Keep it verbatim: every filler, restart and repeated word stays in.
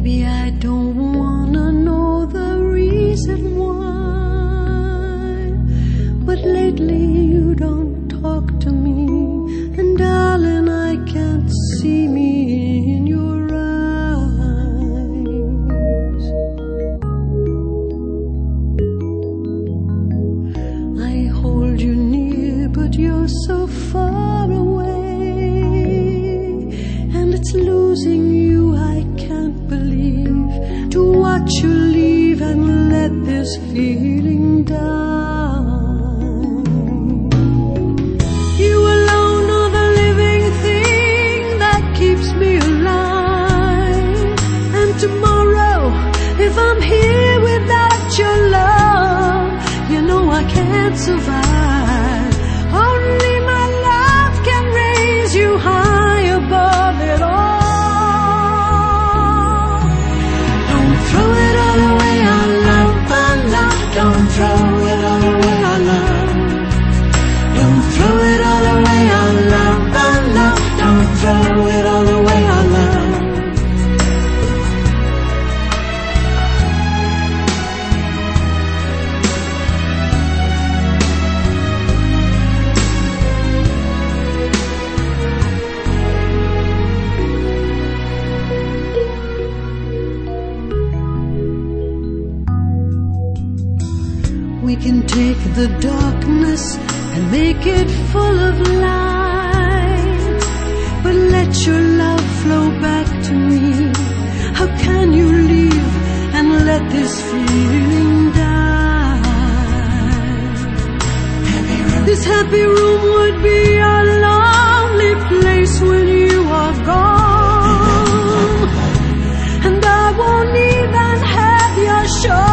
Maybe I don't wanna know the reason why, but lately you don't talk to me, and darling, I can't see me in your eyes. I hold you near, but you're so far away, and it's losing you I can't believe, to watch you leave and let this feeling die. You alone are the living thing that keeps me alive, and tomorrow, if I'm here without your love, you know I can't survive. Only my love can raise you high above it all. Don't throw it all away, our love, our love. Don't throw it all away, our love. Don't throw it all away, our love, our love. Don't throw it all away, our love. We can take the darkness and make it full of light, but let your love flow back to me. How can you leave and let this feeling die? This happy room would be a lonely place when you are gone, and I won't even have your show.